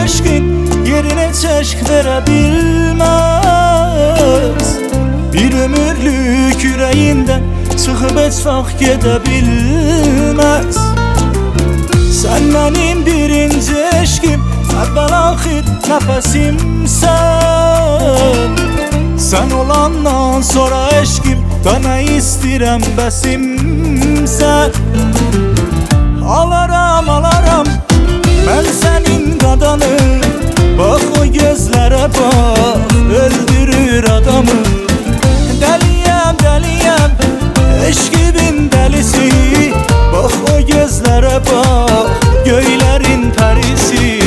eşkin yerine çeşk verebilmez. Bir ömürlük yüreğinden çıkıp heç vaxt gedə bilmez. Sen benim birinci eşkim, evvel ahir nefesimsen. Sen olandan sonra eşkim, ben ne istirem besimsen. Alaram alaram ben senin qadanı, bak o gözlere bak, öldürür adamı. Deliyem deliyem eşkimin delisi, bak o gözlere bak, göylerin perisi.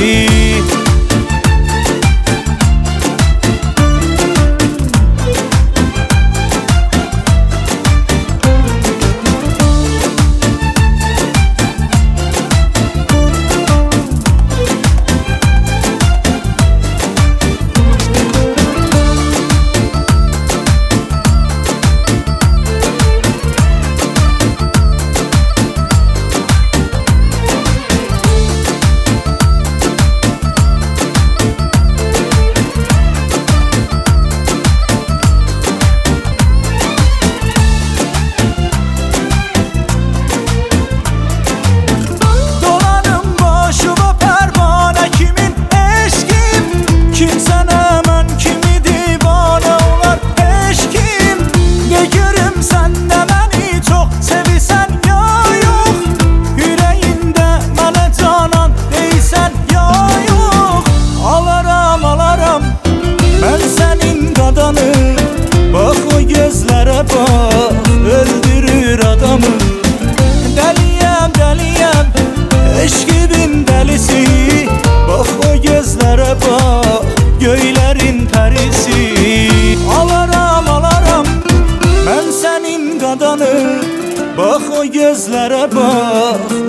Bak o gözlere bak, öldürür adamı. Deliyem deliyem eşkimin delisi, bak o gözlere bak, göylerin perisi. Alaram alaram ben senin qadanı, bak o gözlere bak,